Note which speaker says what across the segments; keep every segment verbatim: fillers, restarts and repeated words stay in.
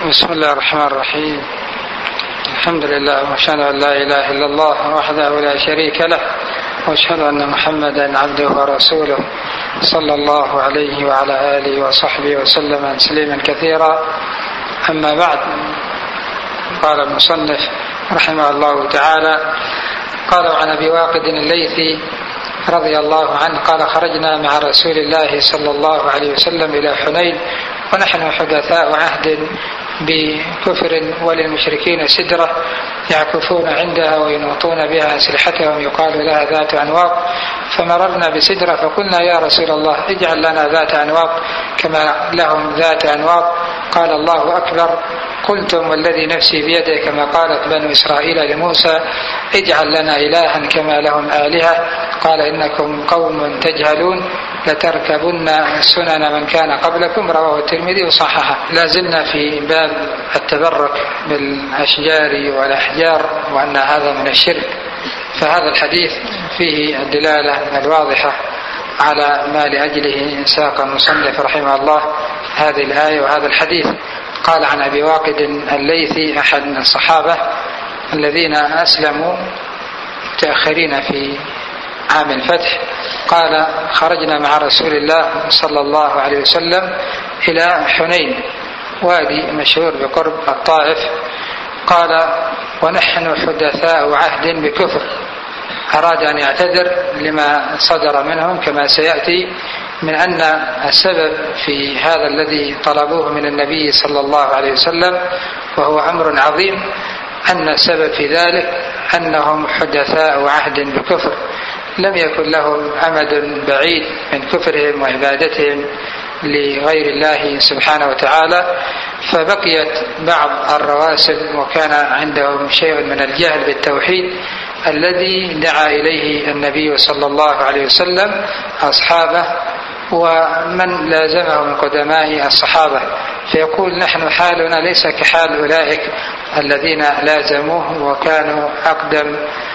Speaker 1: بسم الله الرحمن الرحيم. الحمد لله وأشهد أن لا إله إلا الله وحده لا شريك له، وأشهد أن محمدا عبده ورسوله صلى الله عليه وعلى آله وصحبه وسلم تسليما كثيرا. أما بعد، قال المصنف رحمه الله تعالى: قال عن أبي واقد الليثي رضي الله عنه قال: خرجنا مع رسول الله صلى الله عليه وسلم إلى حنين ونحن حدثاء عهد بكفر، وللمشركين سدرة يعكفون عندها وينوطون بها أسلحتهم يقال لها ذات أنواط، فمررنا بسدرة فقلنا: يا رسول الله اجعل لنا ذات أنواط كما لهم ذات أنواط. قال: الله أكبر. قلتم: والذي نفسي بيده كما قالت بنو إسرائيل لموسى: اجعل لنا إلها كما لهم آلهة. قال: إنكم قوم تجهلون لتركبن سنن من كان قبلكم. رواه الترمذي وصححه. لا زلنا في باب التبرك بالأشجار والأحجار وأن هذا من الشرك، فهذا الحديث فيه الدلالة الواضحة على ما لأجله ساق المصنف رحمه الله هذه الآية وهذا الحديث. قال عن أبي واقد الليثي أحد الصحابة الذين أسلموا متأخرين في عام الفتح، قال: خرجنا مع رسول الله صلى الله عليه وسلم إلى حنين، وادي مشهور بقرب الطائف. قال: ونحن حدثاء عهد بكفر. أراد أن يعتذر لما صدر منهم كما سيأتي، من أن السبب في هذا الذي طلبوه من النبي صلى الله عليه وسلم وهو أمر عظيم، أن السبب في ذلك أنهم حدثاء عهد بكفر، لم يكن لهم أمد بعيد من كفرهم وعبادتهم لغير الله سبحانه وتعالى، فبقيت بعض الرواسب وكان عندهم شيء من الجهل بالتوحيد الذي دعا إليه النبي صلى الله عليه وسلم أصحابه ومن لازمه من قدماء الصحابة، فيقول: نحن حالنا ليس كحال أولئك الذين لازموه وكانوا أقدم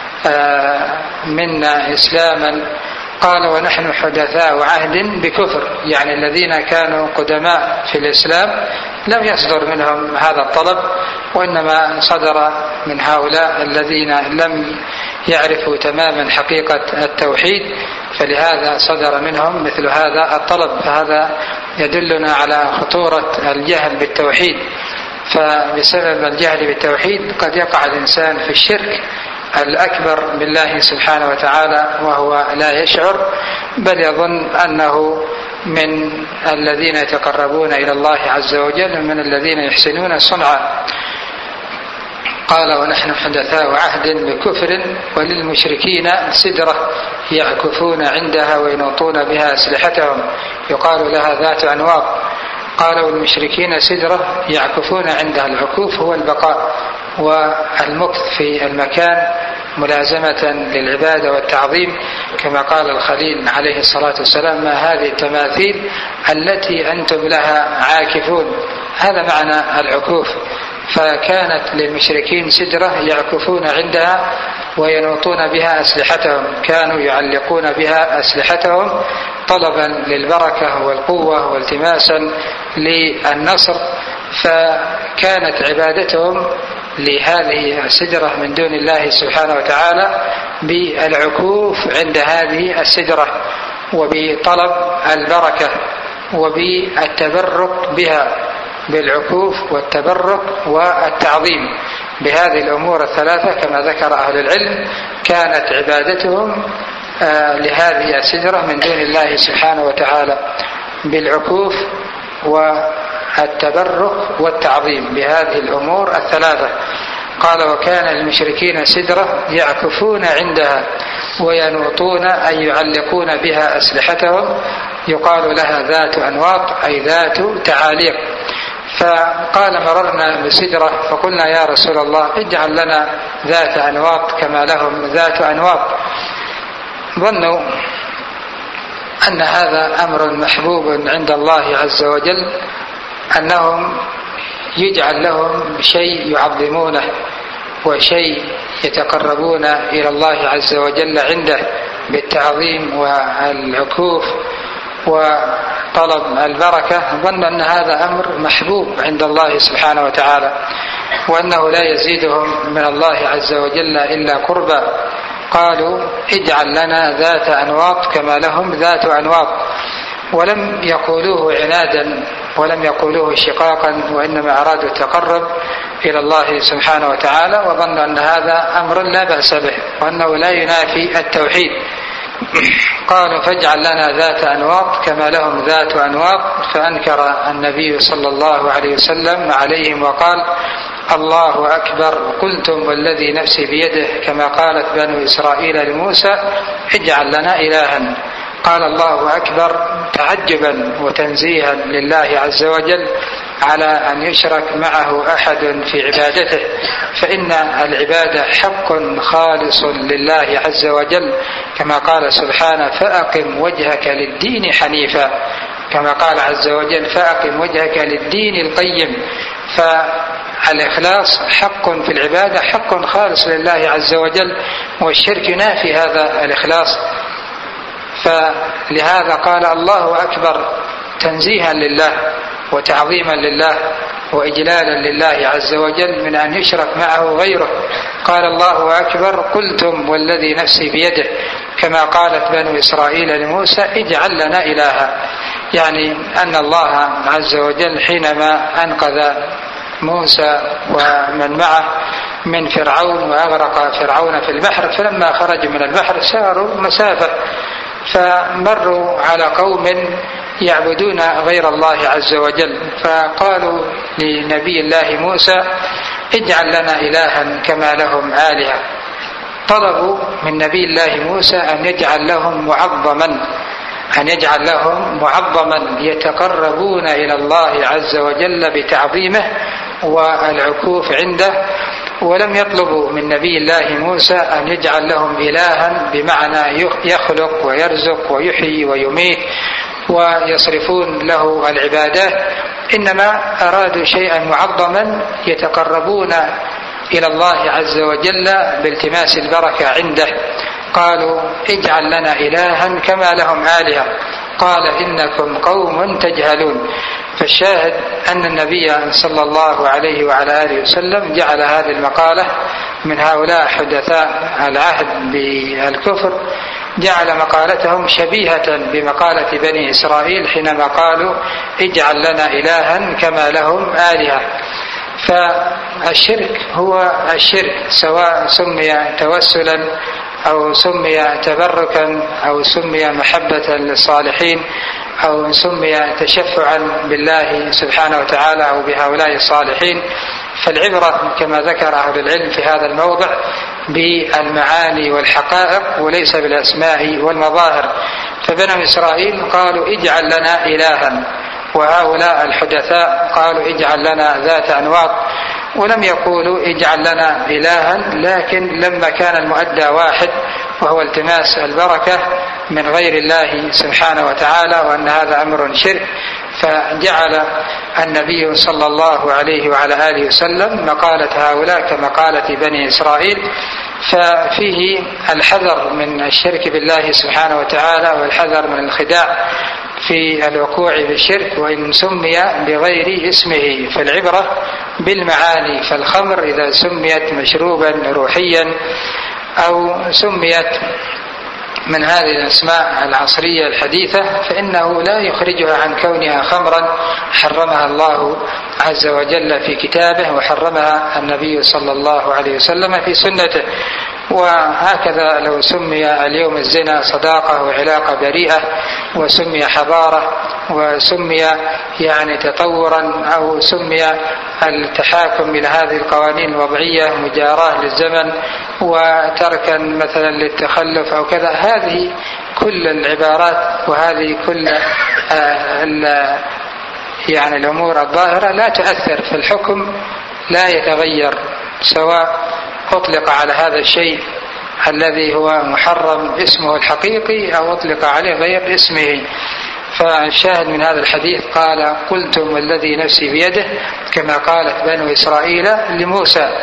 Speaker 1: منا إسلاما. قال: ونحن حدثاء عهد بكفر، يعني الذين كانوا قدماء في الإسلام لم يصدر منهم هذا الطلب، وإنما صدر من هؤلاء الذين لم يعرفوا تماما حقيقة التوحيد، فلهذا صدر منهم مثل هذا الطلب. فهذا يدلنا على خطورة الجهل بالتوحيد، فبسبب الجهل بالتوحيد قد يقع الإنسان في الشرك الأكبر بالله سبحانه وتعالى وهو لا يشعر، بل يظن أنه من الذين يتقربون إلى الله عز وجل ومن الذين يحسنون صنعا. قال: ونحن حدثاء عهد بكفر، وللمشركين سدرة يعكفون عندها وينوطون بها أسلحتهم يقال لها ذات أنواط. قال: والمشركين سدرة يعكفون عندها. العكوف هو البقاء والمكث في المكان ملازمة للعبادة والتعظيم، كما قال الخليل عليه الصلاة والسلام: ما هذه التماثيل التي أنتم لها عاكفون. هذا معنى العكوف. فكانت للمشركين سدرة يعكفون عندها وينوطون بها أسلحتهم، كانوا يعلقون بها أسلحتهم طلبا للبركة والقوة والتماسا للنصر، فكانت عبادتهم لهذه السدرة من دون الله سبحانه وتعالى بالعكوف عند هذه السدرة وبطلب البركة وبالتبرك بها، بالعكوف والتبرك والتعظيم بهذه الأمور الثلاثة كما ذكر أهل العلم. كانت عبادتهم لهذه السدرة من دون الله سبحانه وتعالى بالعكوف والتبرك والتعظيم بهذه الأمور الثلاثة. قال: وكان المشركين سدرة يعكفون عندها وينوطون أي يعلقون بها أسلحتهم يقال لها ذات أنواط أي ذات تعاليق. فقال: مررنا بسدرة فقلنا: يا رسول الله اجعل لنا ذات أنواط كما لهم ذات أنواط. ظنوا أن هذا أمر محبوب عند الله عز وجل، أنهم يجعل لهم شيء يعظمونه وشيء يتقربون إلى الله عز وجل عنده بالتعظيم والعكوف وطلب البركة ظن أن هذا أمر محبوب عند الله سبحانه وتعالى، وأنه لا يزيدهم من الله عز وجل إلا قربا. قالوا اجعل لنا ذات أنواط كما لهم ذات أنواط، ولم يقولوه عنادا ولم يقولوه شقاقا، وإنما أرادوا التقرب إلى الله سبحانه وتعالى، وظنوا أن هذا أمر لا بأس به وأنه لا ينافي التوحيد. قالوا فاجعل لنا ذات أنواط كما لهم ذات أنواط، فأنكر النبي صلى الله عليه وسلم عليهم وقال الله أكبر، قلتم والذي نفسي بيده، كما قالت بنو إسرائيل لموسى اجعل لنا إلها. قال الله أكبر تعجبا وتنزيها لله عز وجل على أن يشرك معه أحد في عبادته، فإن العبادة حق خالص لله عز وجل، كما قال سبحانه فأقم وجهك للدين حنيفا، كما قال عز وجل فأقم وجهك للدين القيم. فالإخلاص حق في العبادة، حق خالص لله عز وجل، والشرك ينافي هذا الإخلاص. فلهذا قال الله أكبر تنزيها لله وتعظيما لله وإجلالا لله عز وجل من أن يشرك معه غيره. قال الله أكبر قلتم والذي نفسي بيده، كما قالت بنو إسرائيل لموسى اجعل لنا إلها، يعني أن الله عز وجل حينما أنقذ موسى ومن معه من فرعون وأغرق فرعون في البحر، فلما خرج من البحر ساروا مسافة، فمروا على قوم يعبدون غير الله عز وجل، فقالوا لنبي الله موسى اجعل لنا إلها كما لهم آلهة. طلبوا من نبي الله موسى أن يجعل لهم معظما أن يجعل لهم معظما يتقربون إلى الله عز وجل بتعظيمه والعكوف عنده، ولم يطلبوا من نبي الله موسى أن يجعل لهم إلها بمعنى يخلق ويرزق ويحيي ويميت ويصرفون له العبادات، إنما أرادوا شيئا معظما يتقربون إلى الله عز وجل بالتماس البركة عنده. قالوا اجعل لنا إلها كما لهم آلهة، قال إنكم قوم تجهلون. فالشاهد أن النبي صلى الله عليه وعلى آله وسلم جعل هذه المقالة من هؤلاء حدثاء العهد بالكفر، جعل مقالتهم شبيهة بمقالة بني إسرائيل حينما قالوا اجعل لنا إلها كما لهم آلهة. فالشرك هو الشرك، سواء سمي توسلا أو سمي تبركا أو سمي محبة للصالحين أو سمي تشفعا بالله سبحانه وتعالى أو بهؤلاء الصالحين. فالعبرة كما ذكر أهل العلم في هذا الموضع بالمعاني والحقائق وليس بالأسماء والمظاهر. فبنو إسرائيل قالوا اجعل لنا إلها، وهؤلاء الحدثاء قالوا اجعل لنا ذات أنواط، ولم يقولوا اجعل لنا إلها، لكن لما كان المؤدى واحد وهو التماس البركة من غير الله سبحانه وتعالى وأن هذا أمر شرك، فجعل النبي صلى الله عليه وعلى آله وسلم مقالة هؤلاء كمقالة بني إسرائيل. ففيه الحذر من الشرك بالله سبحانه وتعالى والحذر من الخداع في الوقوع بالشرك وإن سمي بغير اسمه، فالعبرة بالمعاني. فالخمر إذا سميت مشروبا روحيا أو سميت من هذه الأسماء العصرية الحديثة فإنه لا يخرجها عن كونها خمرا حرمها الله عز وجل في كتابه وحرمها النبي صلى الله عليه وسلم في سنته. وهكذا لو سمي اليوم الزنا صداقة وعلاقة بريئة وسمي حضارة وسمي يعني تطورا أو سمي التحاكم إلى هذه القوانين الوضعية مجاراة للزمن وتركا مثلا للتخلف أو كذا، هذه كل العبارات وهذه كل يعني الأمور الظاهرة لا تؤثر في الحكم، لا يتغير سواء أطلق على هذا الشيء الذي هو محرم اسمه الحقيقي أو أطلق عليه غير اسمه. فالشاهد من هذا الحديث قال قلتم والذي نفسي بيده كما قالت بنو إسرائيل لموسى.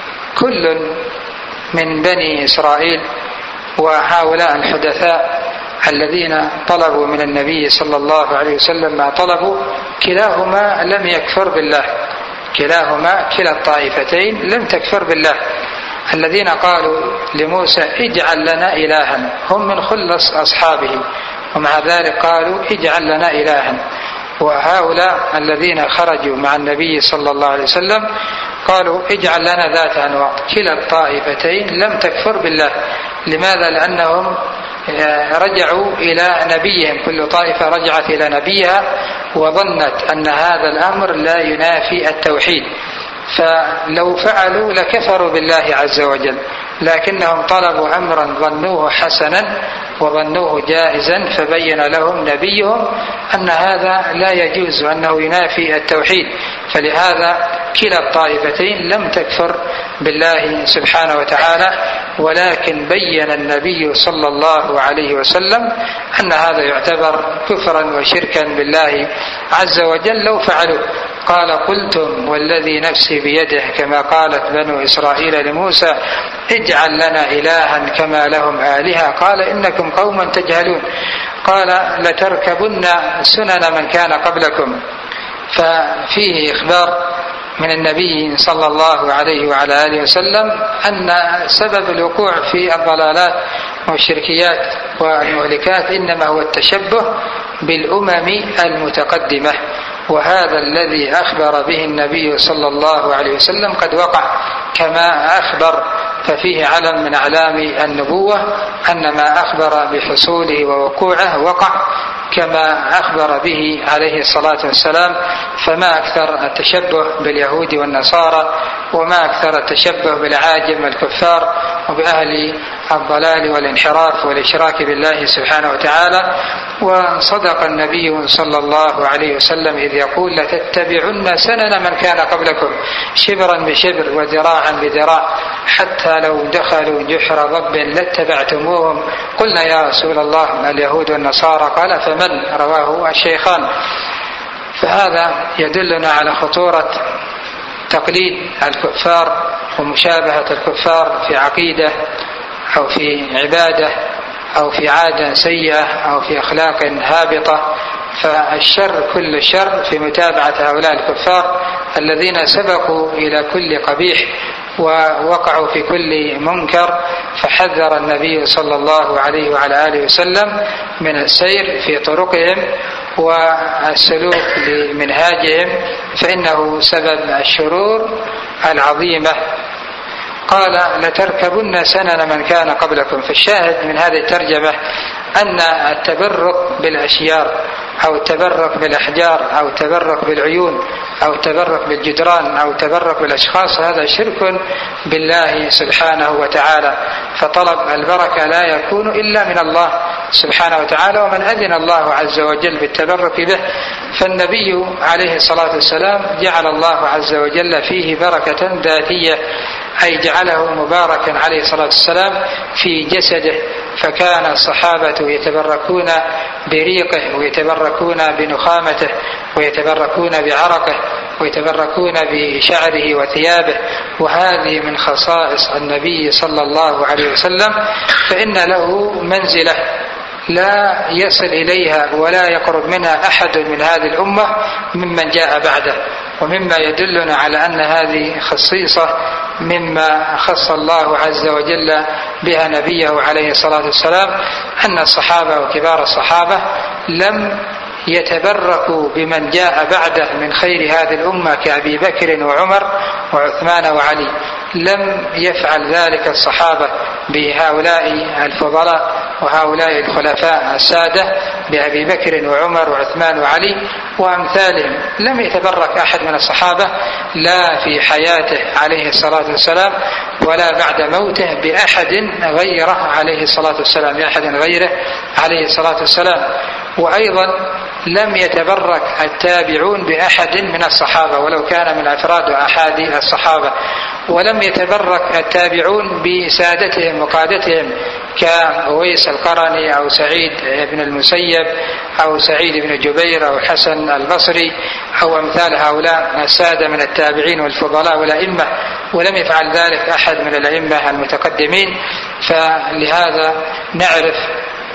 Speaker 1: فكل من بني إسرائيل وهؤلاء الحدثاء الذين طلبوا من النبي صلى الله عليه وسلم ما طلبوا كلاهما لم يكفر بالله، كلاهما كلا الطائفتين لم تكفر بالله. الذين قالوا لموسى اجعل لنا إلها هم من خلص أصحابه، ومع ذلك قالوا اجعل لنا إلها. وهؤلاء الذين خرجوا مع النبي صلى الله عليه وسلم قالوا اجعل لنا ذات أنواط. كلا الطائفتين لم تكفر بالله. لماذا؟ لأنهم رجعوا إلى نبيهم، كل طائفة رجعت إلى نبيها وظنت أن هذا الأمر لا ينافي التوحيد، فلو فعلوا لكفروا بالله عز وجل، لكنهم طلبوا أمرا ظنوه حسنا وظنوه جائزا، فبين لهم نبيهم أن هذا لا يجوز وأنه ينافي التوحيد. فلهذا كلا الطائفتين لم تكفر بالله سبحانه وتعالى، ولكن بين النبي صلى الله عليه وسلم أن هذا يعتبر كفرا وشركا بالله عز وجل لو فعلوا. قال قلتم والذي نفسي بيده كما قالت بنو إسرائيل لموسى اجعل لنا إلها كما لهم آلهة قال إنكم قوم تجهلون. قال لتركبن سنن من كان قبلكم. ففيه إخبار من النبي صلى الله عليه وعلى آله وسلم أن سبب الوقوع في الضلالات والشركيات والمهلكات إنما هو التشبه بالأمم المتقدمة، وهذا الذي أخبر به النبي صلى الله عليه وسلم قد وقع كما أخبر. ففيه علم من أعلام النبوة أن ما أخبر بحصوله ووقوعه وقع كما أخبر به عليه الصلاة والسلام. فما أكثر التشبه باليهود والنصارى، وما أكثر التشبه بالعاجم والكفار وبأهل الضلال والانحراف والإشراك بالله سبحانه وتعالى. وصدق النبي صلى الله عليه وسلم إذ يقول لتتبعن سنن من كان قبلكم شبرا بشبر وذراعا بذراع حتى لو دخلوا جحر ضب لاتبعتموهم. قلنا يا رسول الله اليهود والنصارى؟ قال فمن؟ رواه الشيخان. فهذا يدلنا على خطورة تقليد الكفار ومشابهة الكفار في عقيدة أو في عبادة أو في عادة سيئة أو في أخلاق هابطة. فالشر كل الشر في متابعة هؤلاء الكفار الذين سبقوا إلى كل قبيح ووقعوا في كل منكر. فحذر النبي صلى الله عليه وعلى آله وسلم من السير في طرقهم والسلوك لمنهاجهم، فإنه سبب الشرور العظيمة. قال لتركبن سنن من كان قبلكم. فالشاهد من هذه الترجمة أن التبرك بالأشيار أو التبرك بالأحجار أو التبرك بالعيون أو التبرك بالجدران أو التبرك بالأشخاص هذا شرك بالله سبحانه وتعالى. فطلب البركة لا يكون إلا من الله سبحانه وتعالى، ومن أذن الله عز وجل بالتبرك به. فالنبي عليه الصلاة والسلام جعل الله عز وجل فيه بركة ذاتية، أي جعله مباركا عليه الصلاة والسلام في جسده. فكان الصحابة يتبركون بريقه ويتبركون بنخامته ويتبركون بعرقه ويتبركون بشعره وثيابه، وهذه من خصائص النبي صلى الله عليه وسلم. فإن له منزلة لا يصل إليها ولا يقرب منها أحد من هذه الأمة ممن جاء بعده. ومما يدلنا على أن هذه خصيصة مما خص الله عز وجل بها نبيه عليه الصلاة والسلام أن الصحابة وكبار الصحابة لم يتبركوا بمن جاء بعده من خير هذه الأمة كأبي بكر وعمر وعثمان وعلي. لم يفعل ذلك الصحابة بهؤلاء الفضلاء وهؤلاء الخلفاء السادة بأبي بكر وعمر وعثمان وعلي وأمثالهم. لم يتبرك أحد من الصحابة لا في حياته عليه الصلاة والسلام ولا بعد موته بأحد غيره عليه الصلاة والسلام بأحد غيره عليه الصلاة والسلام. وأيضا لم يتبرك التابعون بأحد من الصحابة ولو كان من أفراد أحد الصحابة، ولم يتبرك التابعون بسادتهم وقادتهم كأويس القرني أو سعيد بن المسيب أو سعيد بن جبير أو حسن البصري أو أمثال هؤلاء السادة من التابعين والفضلاء والأئمة، ولم يفعل ذلك أحد من الأئمة المتقدمين. فلهذا نعرف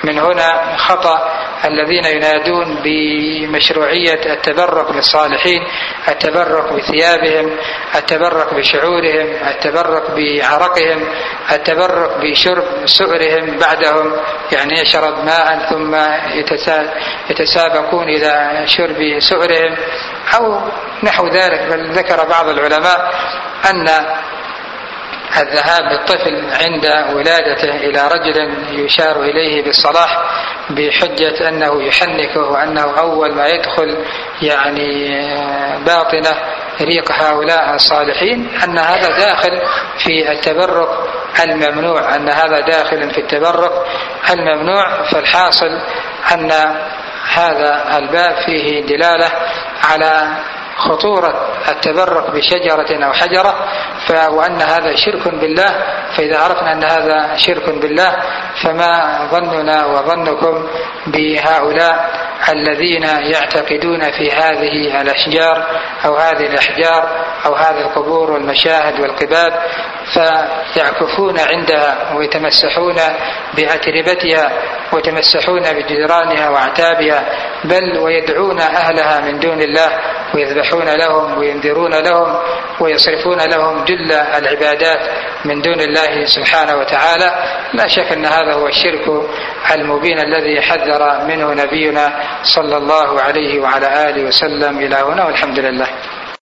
Speaker 1: من هنا خطأ الذين ينادون بمشروعية التبرك بالصالحين، التبرك بثيابهم، التبرك بشعورهم، التبرك بعرقهم، التبرك بشرب سؤرهم بعدهم، يعني يشرب ماء ثم يتسابقون إلى شرب سؤرهم أو نحو ذلك. بل ذكر بعض العلماء أن الذهاب بالطفل عند ولادته إلى رجل يشار إليه بالصلاح بحجة أنه يحنكه وأنه أول ما يدخل يعني باطنه ريق هؤلاء الصالحين، أن هذا داخل في التبرك الممنوع، أن هذا داخل في التبرك الممنوع. فالحاصل أن هذا الباب فيه دلالة على خطورة التبرك بشجرة أو حجرة، وأن هذا شرك بالله. فإذا عرفنا أن هذا شرك بالله فما ظننا وظنكم بهؤلاء الذين يعتقدون في هذه الأشجار أو هذه الأحجار أو هذه القبور والمشاهد والقباب، فيعكفون عندها ويتمسحون بأتربتها ويتمسحون بجدرانها وأعتابها، بل ويدعون أهلها من دون الله ويذبحون لهم وينذرون لهم ويصرفون لهم جل العبادات من دون الله سبحانه وتعالى. لا شك أن هذا هو الشرك المبين الذي حذر منه نبينا صلى الله عليه وعلى آله وسلم. إلى هنا والحمد لله.